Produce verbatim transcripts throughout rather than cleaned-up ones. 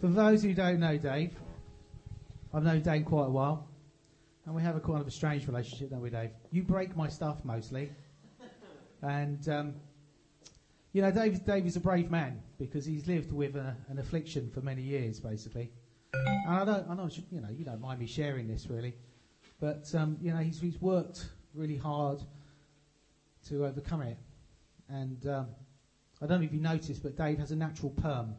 For those who don't know Dave, I've known Dave quite a while, and we have a kind of a strange relationship, don't we, Dave? You break my stuff mostly, and um, you know, Dave, Dave is a brave man because he's lived with a, an affliction for many years, basically. And I don't, I know, you know, you don't mind me sharing this really, but um, you know, he's he's worked really hard to overcome it, and um, I don't know if you noticed, but Dave has a natural perm.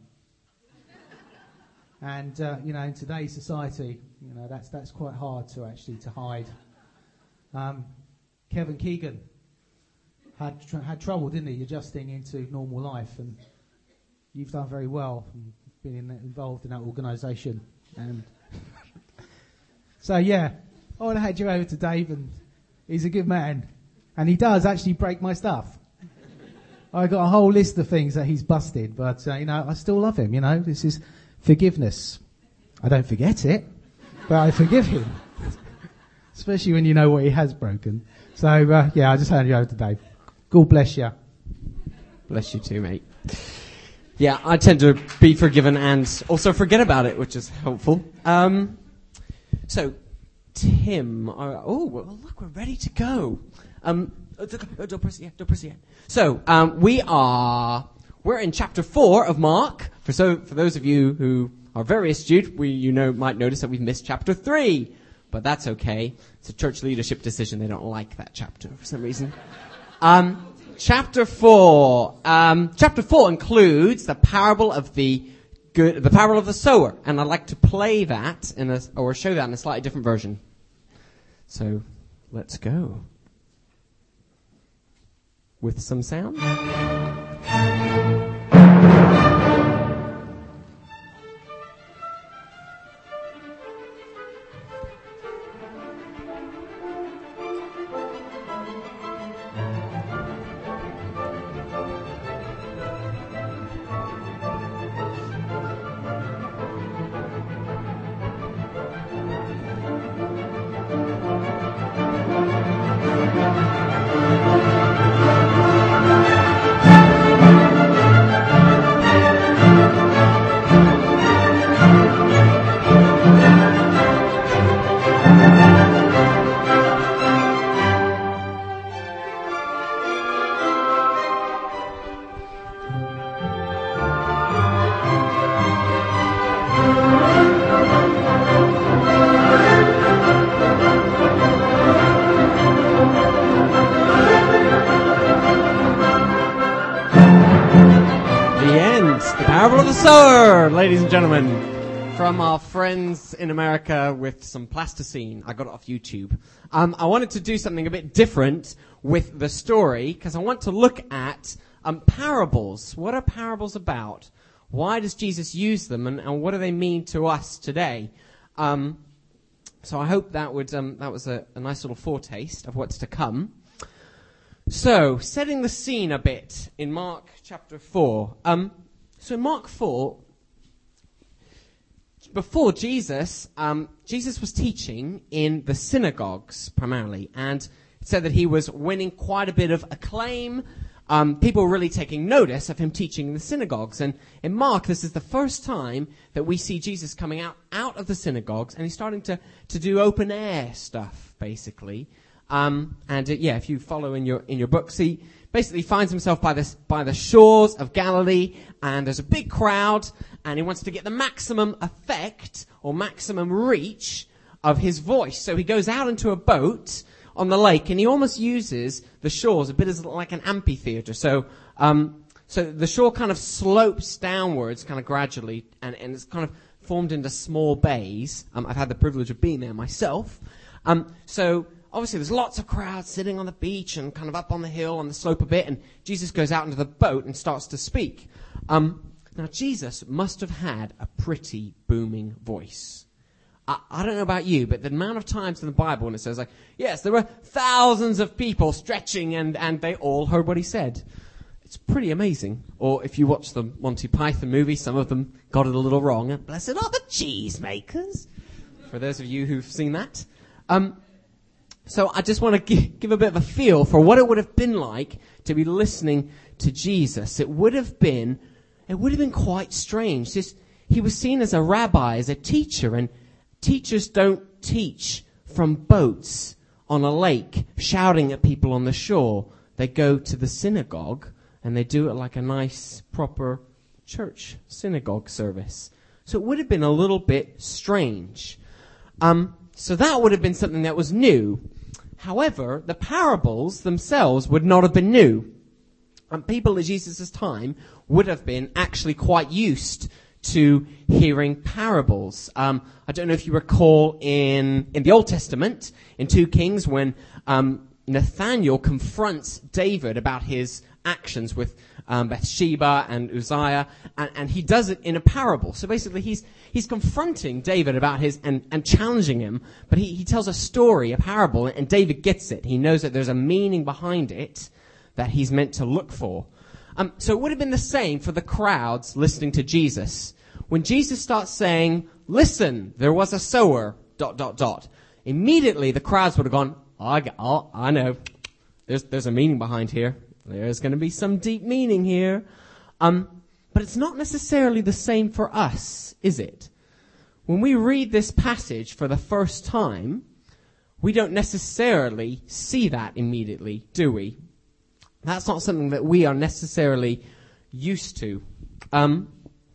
And, uh, you know, in today's society, you know, that's that's quite hard to actually to hide. Um, Kevin Keegan had tr- had trouble, didn't he, adjusting into normal life. And you've done very well from being in, involved in that organisation. And so, yeah, I want to hand you over to Dave, and he's a good man. And he does actually break my stuff. I got a whole list of things that he's busted, but, uh, you know, I still love him, you know. This is forgiveness. I don't forget it, but I forgive him. Especially when you know what he has broken. So, uh, yeah, I'll just hand you over to Dave. God bless you. Bless you too, mate. Yeah, I tend to be forgiven and also forget about it, which is helpful. Um, so, Tim, uh, oh, well, look, we're ready to go. Um, don't press it yet, don't press it yet. So, um, we are... We're in chapter four of Mark. For so for those of you who are very astute, we you know might notice that we've missed chapter three, but that's okay. It's a church leadership decision. They don't like that chapter for some reason. Um, chapter four. Um, chapter four includes the parable of the good, the parable of the sower, and I'd like to play that in a or show that in a slightly different version. So let's go with some sound. Ladies and gentlemen, from our friends in America with some plasticine. I got it off YouTube. Um, I wanted to do something a bit different with the story because I want to look at um, parables. What are parables about? Why does Jesus use them, and, and what do they mean to us today? Um, so I hope that would um, that was a, a nice little foretaste of what's to come. So, setting the scene a bit in Mark chapter four. Um, so in Mark four. Before Jesus, um, Jesus was teaching in the synagogues primarily, and it said that he was winning quite a bit of acclaim. Um, people were really taking notice of him teaching in the synagogues. And in Mark, this is the first time that we see Jesus coming out, out of the synagogues, and he's starting to, to do open air stuff, basically. Um, and uh, yeah, if you follow in your in your books, he basically finds himself by the by the shores of Galilee, and there's a big crowd, and he wants to get the maximum effect or maximum reach of his voice. So he goes out into a boat on the lake, and he almost uses the shores a bit as like an amphitheater. So um, so the shore kind of slopes downwards, kind of gradually, and, and it's kind of formed into small bays. Um, I've had the privilege of being there myself. Um, so obviously there's lots of crowds sitting on the beach and kind of up on the hill on the slope a bit, and Jesus goes out into the boat and starts to speak. Um, now, Jesus must have had a pretty booming voice. I, I don't know about you, but the amount of times in the Bible when it says, like, yes, there were thousands of people stretching and, and they all heard what he said. It's pretty amazing. Or if you watch the Monty Python movie, some of them got it a little wrong. And blessed are the cheesemakers. For those of you who've seen that. Um, so I just want to give, give a bit of a feel for what it would have been like to be listening to Jesus. It would have been, it would have been quite strange. Just, he was seen as a rabbi, as a teacher, and teachers don't teach from boats on a lake, shouting at people on the shore. They go to the synagogue, and they do it like a nice, proper church synagogue service. So it would have been a little bit strange. Um, so that would have been something that was new. However, the parables themselves would not have been new. And people at Jesus' time would have been actually quite used to hearing parables. Um, I don't know if you recall in, in the Old Testament, in two Kings, when um, Nathaniel confronts David about his actions with um, Bathsheba and Uzziah, and, and he does it in a parable. So basically he's he's confronting David about his, and, and challenging him, but he, he tells a story, a parable, and David gets it. He knows that there's a meaning behind it that he's meant to look for. Um, so it would have been the same for the crowds listening to Jesus. When Jesus starts saying, listen, there was a sower, dot, dot, dot, immediately the crowds would have gone, oh, I, get, oh, I know, there's, there's a meaning behind here. There's going to be some deep meaning here. Um, but it's not necessarily the same for us, is it? When we read this passage for the first time, we don't necessarily see that immediately, do we? That's not something that we are necessarily used to. Um,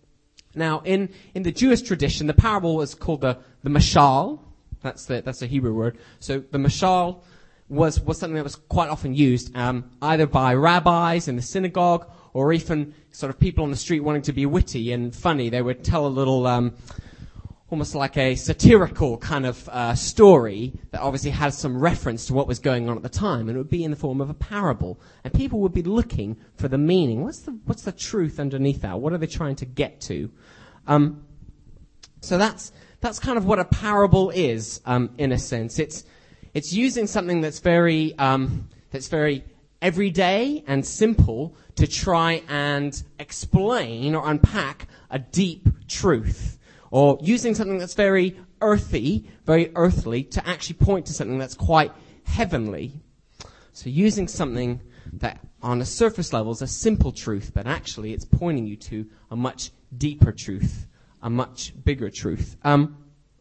now, in, in the Jewish tradition, the parable was called the, the mashal. That's the, that's a Hebrew word. So the mashal was, was something that was quite often used, um, either by rabbis in the synagogue or even sort of people on the street wanting to be witty and funny. They would tell a little, um, almost like a satirical kind of uh, story that obviously has some reference to what was going on at the time, and it would be in the form of a parable. And people would be looking for the meaning. What's the what's the truth underneath that? What are they trying to get to? Um, so that's that's kind of what a parable is, um, in a sense. It's it's using something that's very um, that's very everyday and simple to try and explain or unpack a deep truth. Or using something that's very earthy, very earthly, to actually point to something that's quite heavenly. So using something that on a surface level is a simple truth, but actually it's pointing you to a much deeper truth, a much bigger truth. Um,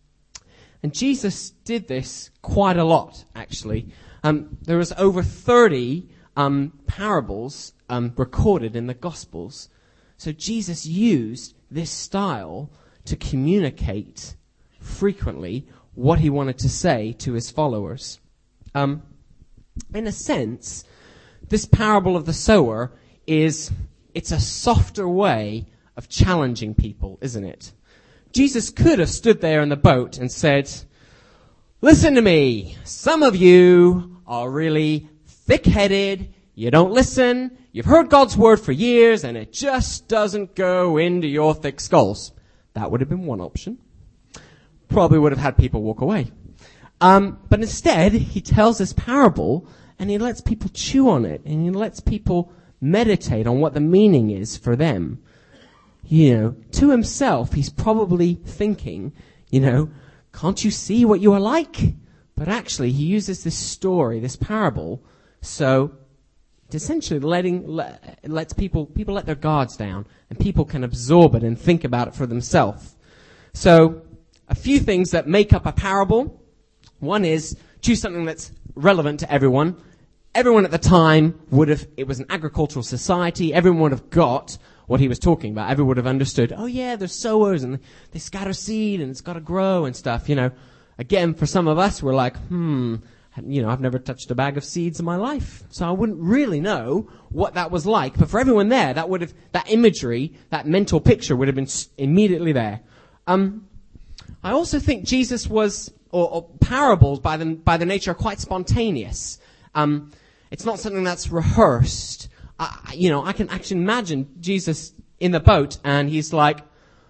and Jesus did this quite a lot, actually. Um, there was over thirty um, parables um, recorded in the Gospels. So Jesus used this style to communicate frequently what he wanted to say to his followers. Um, in a sense, this parable of the sower is, it's a softer way of challenging people, isn't it? Jesus could have stood there in the boat and said, listen to me, some of you are really thick-headed, you don't listen, you've heard God's word for years, and it just doesn't go into your thick skulls. That would have been one option. Probably would have had people walk away. Um, but instead, he tells this parable, and he lets people chew on it, and he lets people meditate on what the meaning is for them. You know, to himself, he's probably thinking, you know, can't you see what you are like? But actually, he uses this story, this parable, so it's essentially letting let, lets people people let their guards down, and people can absorb it and think about it for themselves. So, a few things that make up a parable. One is choose something that's relevant to everyone. Everyone at the time would have. It was an agricultural society. Everyone would have got what he was talking about. Everyone would have understood. Oh yeah, there's sowers and they scatter seed and it's got to grow and stuff. You know, again, for some of us, we're like, hmm. You know, I've never touched a bag of seeds in my life, so I wouldn't really know what that was like. But for everyone there, that would have, that imagery, that mental picture would have been immediately there. Um, I also think Jesus was, or, or parables by the, by the nature are quite spontaneous. Um, it's not something that's rehearsed. I, you know, I can actually imagine Jesus in the boat and he's like,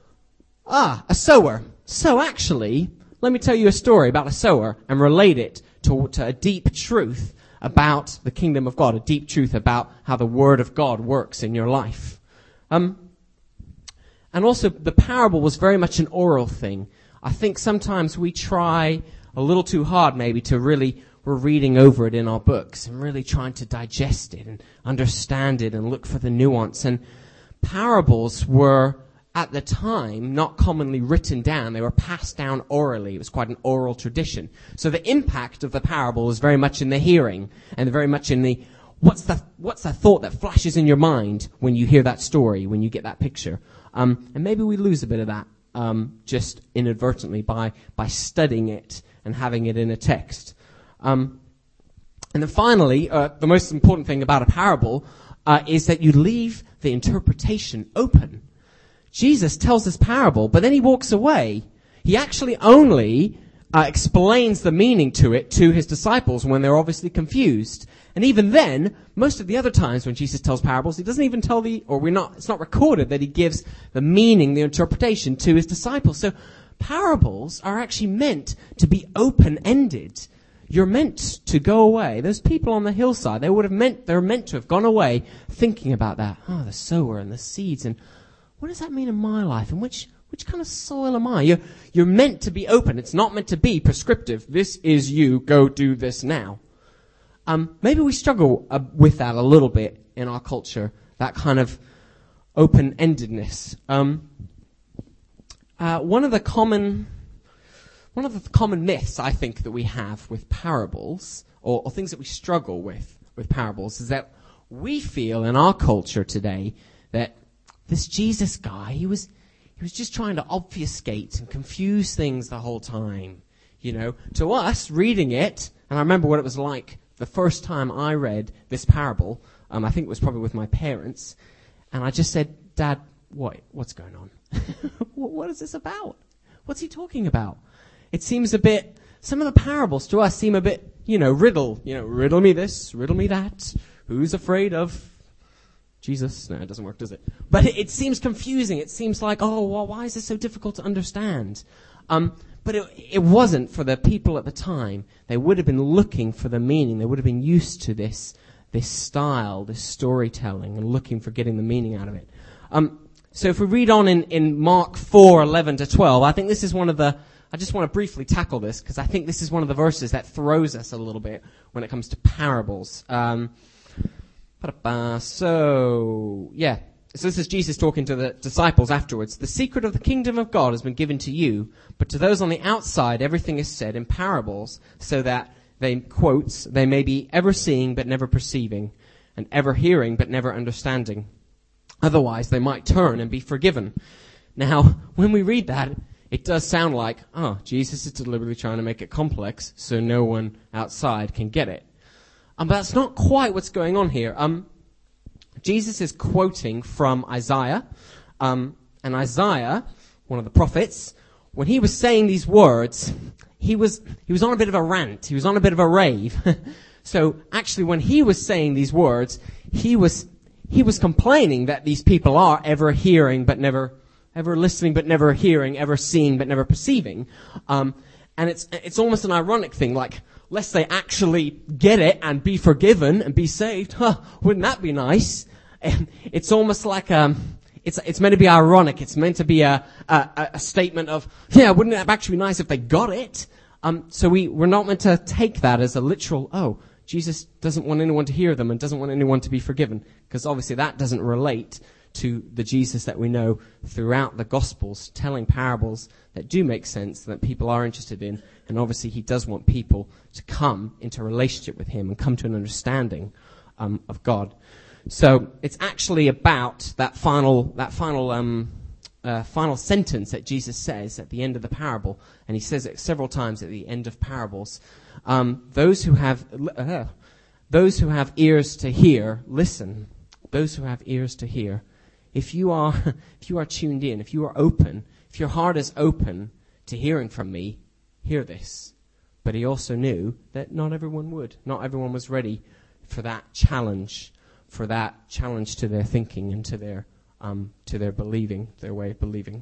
ah, a sower. So actually, let me tell you a story about a sower and relate it To, to a deep truth about the kingdom of God, a deep truth about how the word of God works in your life. Um, and also, the parable was very much an oral thing. I think sometimes we try a little too hard maybe to really, we're reading over it in our books and really trying to digest it and understand it and look for the nuance. And parables were at the time not commonly written down. They were passed down orally. It was quite an oral tradition. So the impact of the parable was very much in the hearing and very much in the, what's the, what's the thought that flashes in your mind when you hear that story, when you get that picture. Um, and maybe we lose a bit of that um, just inadvertently by, by studying it and having it in a text. Um, and then finally, uh, the most important thing about a parable uh, is that you leave the interpretation open. Jesus tells this parable, but then he walks away. He actually only uh, explains the meaning to it to his disciples when they're obviously confused. And even then, most of the other times when Jesus tells parables, he doesn't even tell the, or we're not, it's not recorded that he gives the meaning, the interpretation to his disciples. So parables are actually meant to be open-ended. You're meant to go away. Those people on the hillside, they would have meant, they're meant to have gone away thinking about that. Oh, the sower and the seeds, and what does that mean in my life? And which, which kind of soil am I? You're, you're meant to be open. It's not meant to be prescriptive. This is you. Go do this now. Um, maybe we struggle uh, with that a little bit in our culture, that kind of open-endedness. Um, uh, one of the common, one of the common myths I think that we have with parables, or, or things that we struggle with with parables, is that we feel in our culture today that this Jesus guy, he was he was just trying to obfuscate and confuse things the whole time. You know, to us, reading it, and I remember what it was like the first time I read this parable. Um, I think it was probably with my parents, and I just said, "Dad, what what's going on? What is this about? What's he talking about?" It seems a bit. Some of the parables to us seem a bit, you know, riddle. You know, riddle me this, riddle me that. Who's afraid of Jesus? No, it doesn't work, does it? But it, it seems confusing. It seems like, oh, well, why is this so difficult to understand? Um, but it, it wasn't for the people at the time. They would have been looking for the meaning. They would have been used to this, this style, this storytelling, and looking for getting the meaning out of it. Um, so if we read on in, in Mark four, eleven to twelve, I think this is one of the, I just want to briefly tackle this, because I think this is one of the verses that throws us a little bit when it comes to parables. Um, So, yeah. So this is Jesus talking to the disciples afterwards. The secret of the kingdom of God has been given to you, but to those on the outside, everything is said in parables, so that they, quotes, they may be ever seeing but never perceiving, and ever hearing but never understanding. Otherwise, they might turn and be forgiven. Now, when we read that, it does sound like, oh, Jesus is deliberately trying to make it complex so no one outside can get it. Um, but that's not quite what's going on here. Um, Jesus is quoting from Isaiah. Um, and Isaiah, one of the prophets, when he was saying these words, he was he was on a bit of a rant. He was on a bit of a rave. So actually, when he was saying these words, he was he was complaining that these people are ever hearing but never ever listening but never hearing, ever seeing but never perceiving. Um, and it's it's almost an ironic thing, like, lest they actually get it and be forgiven and be saved. Huh, wouldn't that be nice? And it's almost like um, it's it's meant to be ironic. It's meant to be a a, a statement of, yeah, wouldn't it actually be nice if they got it? Um, so we we're not meant to take that as a literal, oh, Jesus doesn't want anyone to hear them and doesn't want anyone to be forgiven, because obviously that doesn't relate to the Jesus that we know throughout the Gospels, telling parables that do make sense, that people are interested in. And obviously he does want people to come into a relationship with him and come to an understanding um, of God. So it's actually about that final that final um, uh, final sentence that Jesus says at the end of the parable, and he says it several times at the end of parables. Um, those who have uh, those who have ears to hear, listen. Those who have ears to hear. If you are if you are tuned in, if you are open, if your heart is open to hearing from me, hear this. But he also knew that not everyone would. Not everyone was ready for that challenge, for that challenge to their thinking and to their um, to their believing, their way of believing.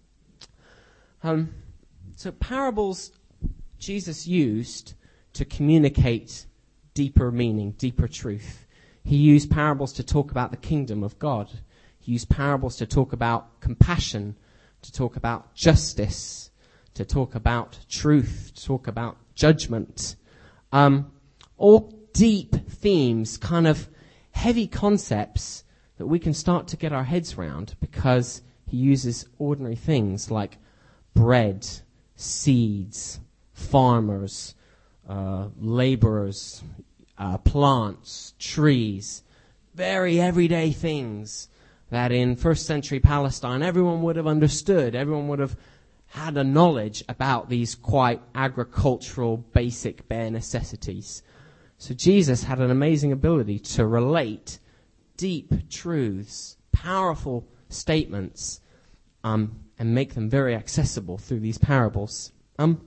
Um, so parables Jesus used to communicate deeper meaning, deeper truth. He used parables to talk about the kingdom of God. He used parables to talk about compassion, to talk about justice, to talk about truth, to talk about judgment. Um, all deep themes, kind of heavy concepts that we can start to get our heads around, because he uses ordinary things like bread, seeds, farmers, uh, laborers, uh, plants, trees, very everyday things that in first century Palestine everyone would have understood, everyone would have had a knowledge about these quite agricultural, basic, bare necessities. So Jesus had an amazing ability to relate deep truths, powerful statements, um, and make them very accessible through these parables. Um,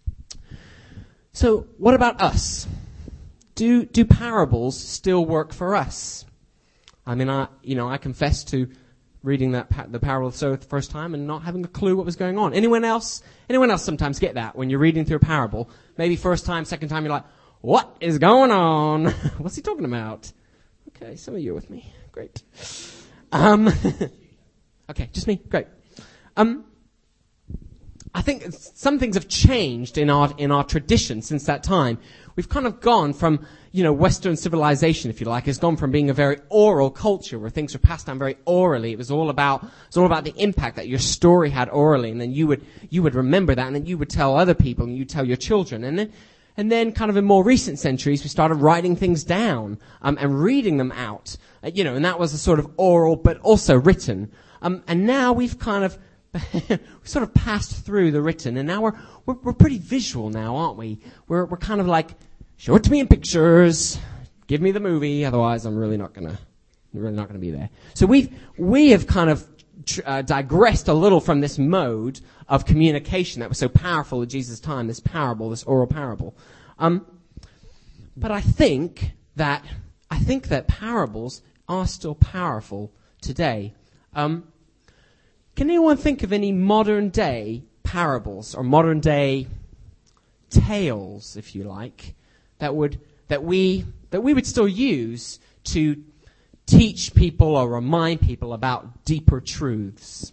so what about us? Do do parables still work for us? I mean, I you know I confess to reading that pa- the parable of the sower the first time and not having a clue what was going on. Anyone else? Anyone else sometimes get that when you're reading through a parable? Maybe first time, second time, you're like, what is going on? What's he talking about? Okay, some of you are with me. Great. Um, okay, just me. Great. Um, I think some things have changed in our in our tradition since that time. We've kind of gone from, you know, Western civilization, if you like, has gone from being a very oral culture where things were passed down very orally. It was all about it was all about the impact that your story had orally, and then you would you would remember that, and then you would tell other people, and you'd tell your children, and then and then kind of in more recent centuries, we started writing things down um, and reading them out, uh, you know, and that was a sort of oral but also written. Um, and now we've kind of we sort of passed through the written, and now we're, we're we're pretty visual now, aren't we? We're we're kind of like, show it to me in pictures, give me the movie, otherwise I'm really not gonna really not gonna be there. So we've we have kind of uh, digressed a little from this mode of communication that was so powerful at Jesus' time, this parable, this oral parable. Um, but I think that I think that parables are still powerful today. Um, Can anyone think of any modern day parables or modern day tales, if you like, that would that we that we would still use to teach people or remind people about deeper truths?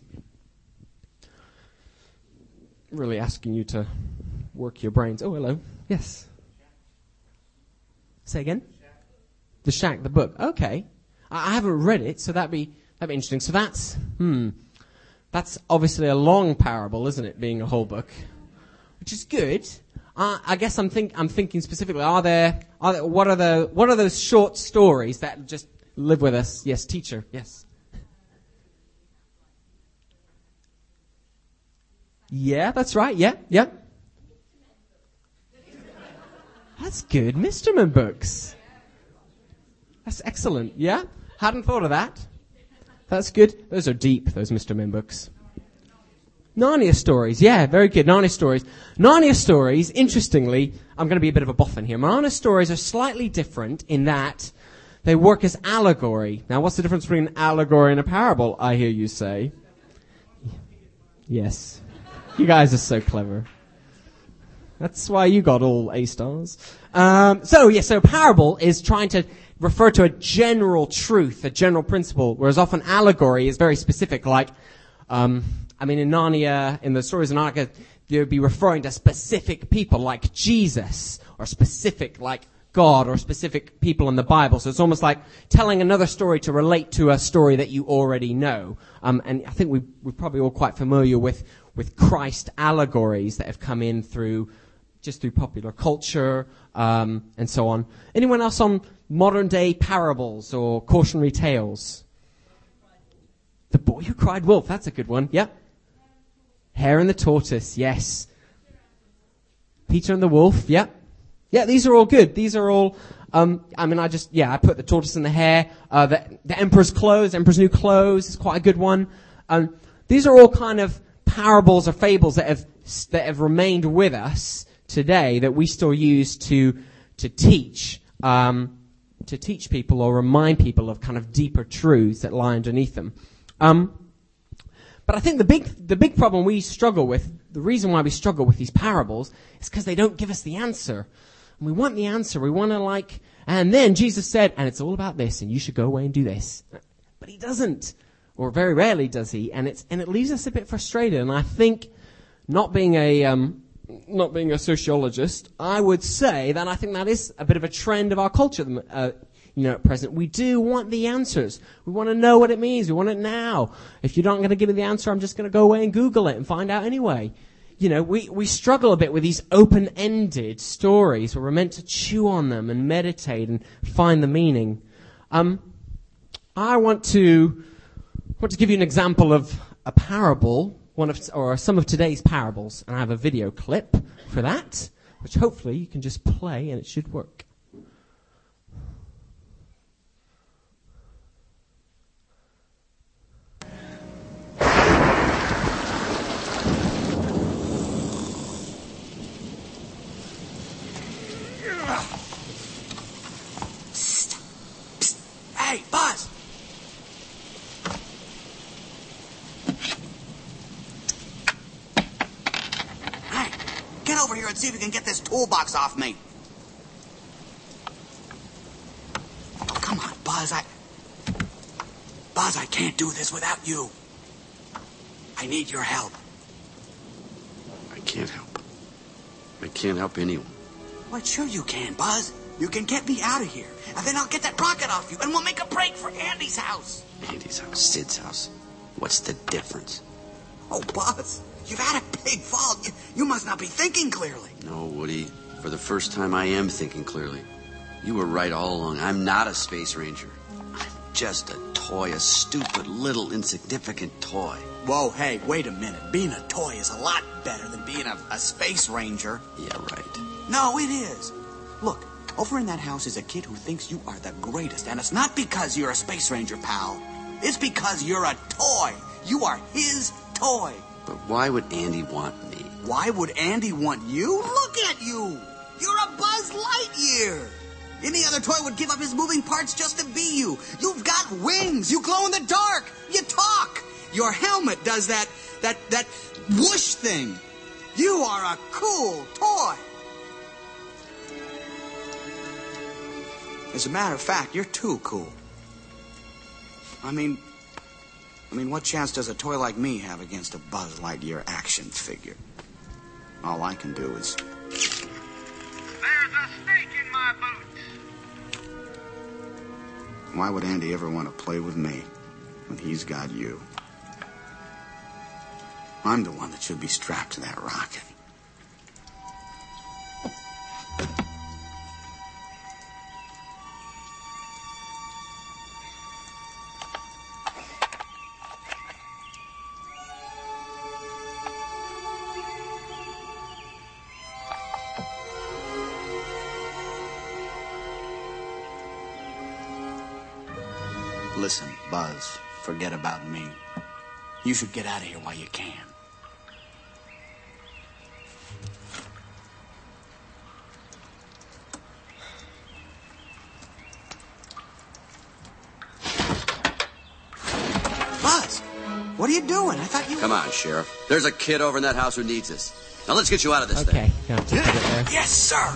Really asking you to work your brains. Oh, hello. Yes. Say again? The Shack, the book. Okay. I, I haven't read it, so that'd be that'd be interesting. So that's hmm. That's obviously a long parable, isn't it, being a whole book? Which is good. Uh, I guess I'm think I'm thinking specifically, are there, are there, what are the, what are those short stories that just live with us? Yes, teacher, yes. Yeah, that's right, yeah, yeah. That's good, Mister Men books. That's excellent, yeah? Hadn't thought of that. That's good. Those are deep, those Mister Men books. Narnia stories. Yeah, very good. Narnia stories. Narnia stories, interestingly, I'm going to be a bit of a boffin here. Narnia stories are slightly different in that they work as allegory. Now, what's the difference between an allegory and a parable, I hear you say? Yes. You guys are so clever. That's why you got all A stars. Um, so, yes, yeah, so a parable is trying to refer to a general truth, a general principle, whereas often allegory is very specific, like, um, I mean, in Narnia, in the stories of Narnia, they would be referring to specific people like Jesus, or specific like God, or specific people in the Bible. So it's almost like telling another story to relate to a story that you already know. Um, and I think we, we're probably all quite familiar with, with Christ allegories that have come in through, just through popular culture, um, and so on. Anyone else on modern day parables or cautionary tales? The Boy Who Cried Wolf, that's a good one. Yep. Hare and the Tortoise, yes. Peter and the Wolf, yep. Yeah, these are all good. These are all, um, I mean, I just, yeah, I put the tortoise and the hare. Uh, the, the Emperor's Clothes, Emperor's New Clothes is quite a good one. Um, these are all kind of parables or fables that have, that have remained with us today that we still use to, to teach, um, to teach people or remind people of kind of deeper truths that lie underneath them. Um, but I think the big, the big problem we struggle with, the reason why we struggle with these parables is because they don't give us the answer. And we want the answer. We want to like, and then Jesus said, and it's all about this, and you should go away and do this. But he doesn't, or very rarely does he, and it's, and it leaves us a bit frustrated. And I think, not being a, um, not being a sociologist, I would say that I think that is a bit of a trend of our culture, uh, you know, at present. We do want the answers. We want to know what it means. We want it now. If you're not going to give me the answer, I'm just going to go away and Google it and find out anyway. You know, we, we struggle a bit with these open-ended stories where we're meant to chew on them and meditate and find the meaning. Um, I want to want to give you an example of a parable, one of or some of today's parables, and I have a video clip for that, which hopefully you can just play and it should work. Hey, Buzz! Hey, get over here and see if you can get this toolbox off me. Oh, come on, Buzz, I... Buzz, I can't do this without you. I need your help. I can't help. I can't help anyone. Well, sure you can, Buzz. You can get me out of here, and then I'll get that rocket off you, and we'll make a break for Andy's house. Andy's house, Sid's house. What's the difference? Oh, Buzz, you've had a big fall. You, you must not be thinking clearly. No, Woody. For the first time, I am thinking clearly. You were right all along. I'm not a space ranger. I'm just a toy, a stupid, little, insignificant toy. Whoa, hey, wait a minute. Being a toy is a lot better than being a, a space ranger. Yeah, right. No, it is. Look, over in that house is a kid who thinks you are the greatest, and it's not because you're a space ranger, pal. It's because you're a toy. You are his toy. But why would Andy want me? Why would Andy want you? Look at you. You're a Buzz Lightyear. Any other toy would give up his moving parts just to be you. You've got wings. You glow in the dark. You talk. Your helmet does that, that, that whoosh thing. You are a cool toy. As a matter of fact, you're too cool. I mean, I mean, what chance does a toy like me have against a Buzz Lightyear action figure? All I can do is... There's a snake in my boots. Why would Andy ever want to play with me when he's got you? I'm the one that should be strapped to that rocket. Listen, Buzz, forget about me. You should get out of here while you can. Buzz, what are you doing? I thought you... Come on, Sheriff. There's a kid over in that house who needs us. Now let's get you out of this Okay, thing. you have to put it there. Yes, sir.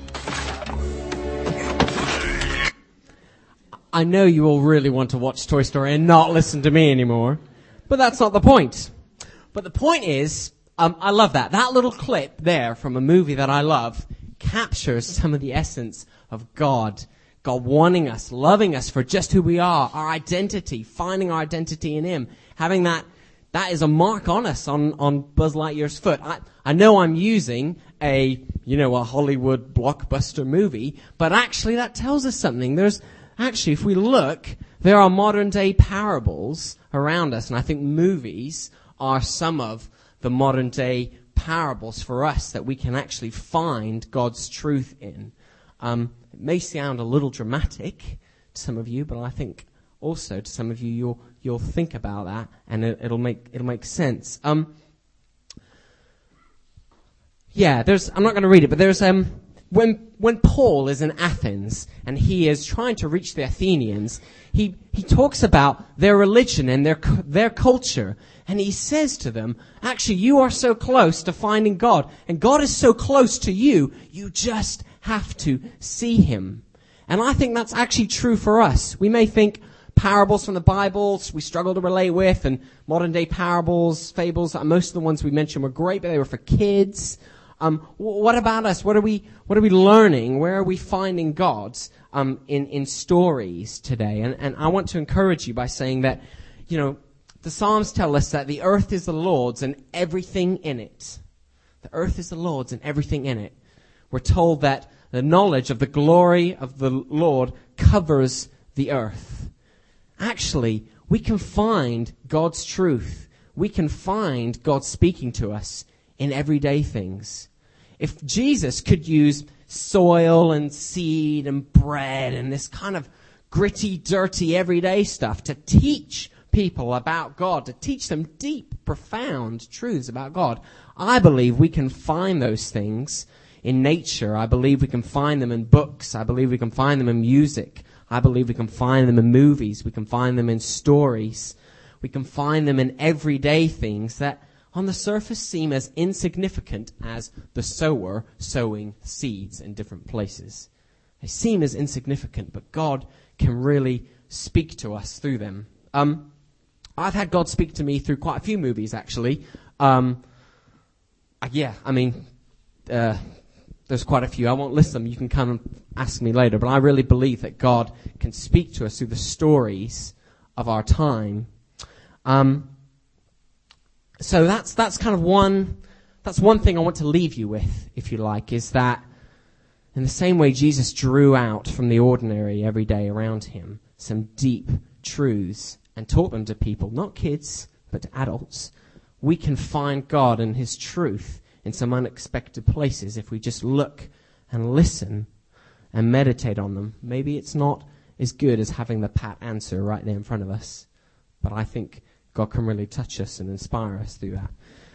I know you all really want to watch Toy Story and not listen to me anymore, but that's not the point. But the point is, um, I love that. That little clip there from a movie that I love captures some of the essence of God. God wanting us, loving us for just who we are, our identity, finding our identity in Him, having that, that is a mark on us, on, on Buzz Lightyear's foot. I, I know I'm using a, you know, a Hollywood blockbuster movie, but actually that tells us something. There's, Actually, if we look, there are modern-day parables around us, and I think movies are some of the modern-day parables for us that we can actually find God's truth in. Um, it may sound a little dramatic to some of you, but I think also to some of you, you'll you'll think about that, and it, it'll make it'll make sense. Um, yeah, there's. I'm not going to read it, but there's um. When when Paul is in Athens and he is trying to reach the Athenians, he he talks about their religion and their their culture, and he says to them, actually, you are so close to finding God, and God is so close to you, you just have to see Him. And I think that's actually true for us. We may think parables from the Bible we struggle to relate with, and modern day parables, fables, most of the ones we mentioned were great, but they were for kids. Um, what about us? What are we, what are we learning? Where are we finding God, um, in, in stories today? And, and I want to encourage you by saying that, you know, the Psalms tell us that the earth is the Lord's and everything in it. The earth is the Lord's and everything in it. We're told that the knowledge of the glory of the Lord covers the earth. Actually, we can find God's truth. We can find God speaking to us in everyday things. If Jesus could use soil and seed and bread and this kind of gritty, dirty, everyday stuff to teach people about God, to teach them deep, profound truths about God, I believe we can find those things in nature. I believe we can find them in books. I believe we can find them in music. I believe we can find them in movies. We can find them in stories. We can find them in everyday things that on the surface seem as insignificant as the sower sowing seeds in different places. They seem as insignificant, but God can really speak to us through them. Um, I've had God speak to me through quite a few movies, actually. Um, uh, yeah, I mean, uh, there's quite a few. I won't list them. You can come and ask me later. But I really believe that God can speak to us through the stories of our time. Um, so that's that's kind of one that's one thing I want to leave you with, if you like, is that in the same way Jesus drew out from the ordinary every day around him some deep truths and taught them to people, not kids, but to adults, we can find God and his truth in some unexpected places if we just look and listen and meditate on them. Maybe it's not as good as having the pat answer right there in front of us, but I think God can really touch us and inspire us through that.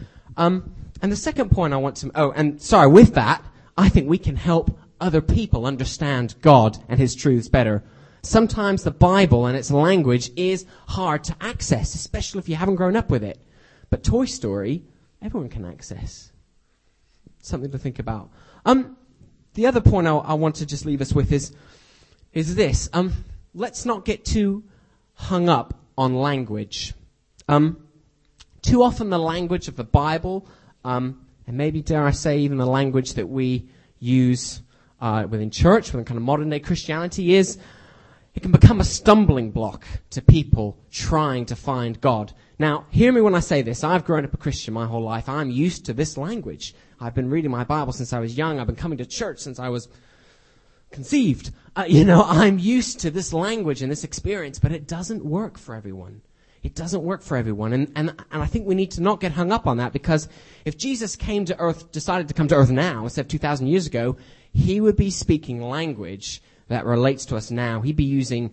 Um, and the second point I want to, oh, and sorry, with that, I think we can help other people understand God and his truths better. Sometimes the Bible and its language is hard to access, especially if you haven't grown up with it. But Toy Story, everyone can access. Something to think about. Um, the other point I, I want to just leave us with is, is this. Um, let's not get too hung up on language. Um, too often the language of the Bible, um, and maybe dare I say even the language that we use uh, within church, within kind of modern day Christianity, is it can become a stumbling block to people trying to find God. Now, hear me when I say this. I've grown up a Christian my whole life. I'm used to this language. I've been reading my Bible since I was young. I've been coming to church since I was conceived. Uh, you know, I'm used to this language and this experience, but it doesn't work for everyone. It doesn't work for everyone. And, and, and I think we need to not get hung up on that, because if Jesus came to earth, decided to come to earth now instead of two thousand years ago, he would be speaking language that relates to us now. He'd be using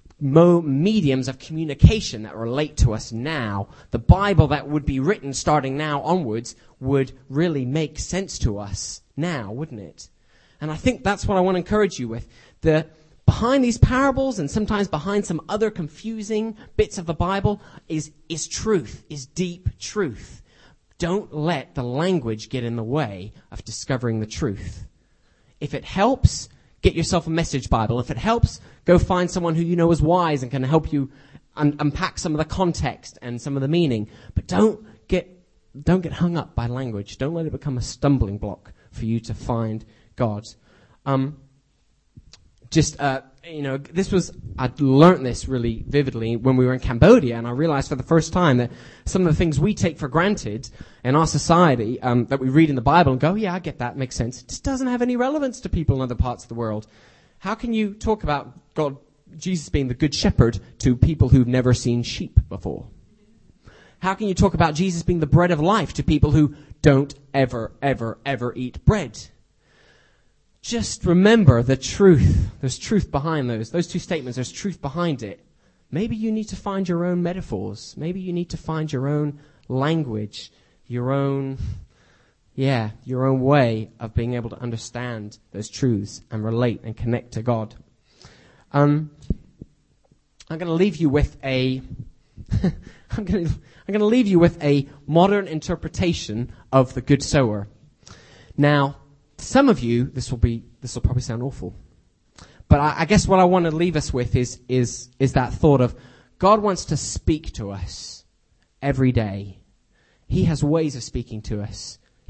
mo- mediums of communication that relate to us now. The Bible that would be written starting now onwards would really make sense to us now, wouldn't it? And I think that's what I want to encourage you with. The behind these parables, and sometimes behind some other confusing bits of the Bible, is, is truth, is deep truth. Don't let the language get in the way of discovering the truth. If it helps, get yourself a Message Bible. If it helps, go find someone who you know is wise and can help you un- unpack some of the context and some of the meaning. But don't get don't get hung up by language. Don't let it become a stumbling block for you to find God. Um, just, uh, you know, this was, I learned this really vividly when we were in Cambodia, and I realized for the first time that some of the things we take for granted in our society, um, that we read in the Bible and go, yeah, I get that, makes sense, it just doesn't have any relevance to people in other parts of the world. How can you talk about God, Jesus being the good shepherd, to people who've never seen sheep before? How can you talk about Jesus being the bread of life to people who don't ever, ever, ever eat bread? Just remember the truth. There's truth behind those. Those two statements, there's truth behind it. Maybe you need to find your own metaphors. Maybe you need to find your own language, your own, yeah, your own way of being able to understand those truths and relate and connect to God. Um, I'm going to leave you with a, I'm going to, I'm going to leave you with a modern interpretation of the good sower. Now, some of you, this will be, this will probably sound awful. But I, I guess what I want to leave us with is, is, is that thought of God wants to speak to us every day. He has ways of speaking to us.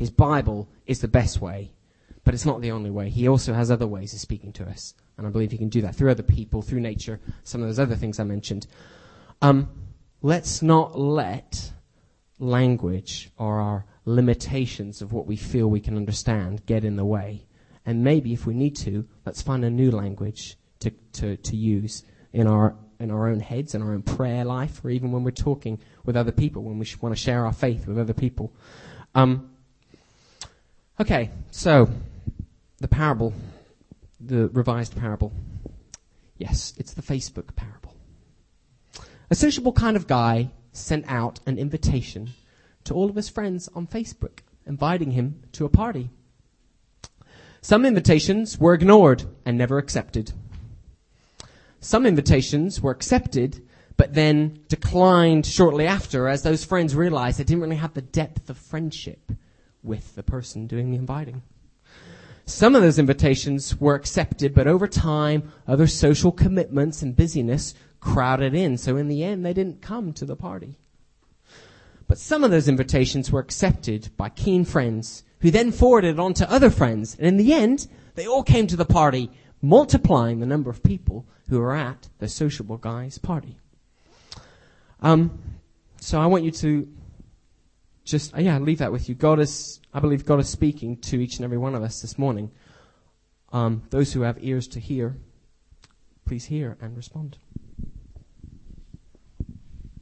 his Bible is the best way, but it's not the only way. He also has other ways of speaking to us. And I believe he can do that through other people, through nature, some of those other things I mentioned. Um, let's not let language or our limitations of what we feel we can understand get in the way. And maybe if we need to, let's find a new language to, to, to use in our in our own heads, in our own prayer life, or even when we're talking with other people, when we sh- want to share our faith with other people. Um, okay, so the parable, the revised parable. Yes, it's the Facebook parable. A sociable kind of guy sent out an invitation to all of his friends on Facebook, inviting him to a party. Some invitations were ignored and never accepted. Some invitations were accepted, but then declined shortly after, as those friends realized they didn't really have the depth of friendship with the person doing the inviting. Some of those invitations were accepted, but over time, other social commitments and busyness crowded in. So in the end, they didn't come to the party. But some of those invitations were accepted by keen friends, who then forwarded it on to other friends. And in the end, they all came to the party, multiplying the number of people who were at the sociable guy's party. Um, so I want you to just, uh, yeah, leave that with you. God is, I believe God is speaking to each and every one of us this morning. Um, those who have ears to hear, please hear and respond.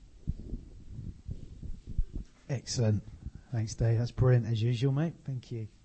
Excellent. Thanks, Dave. That's brilliant as usual, mate. Thank you.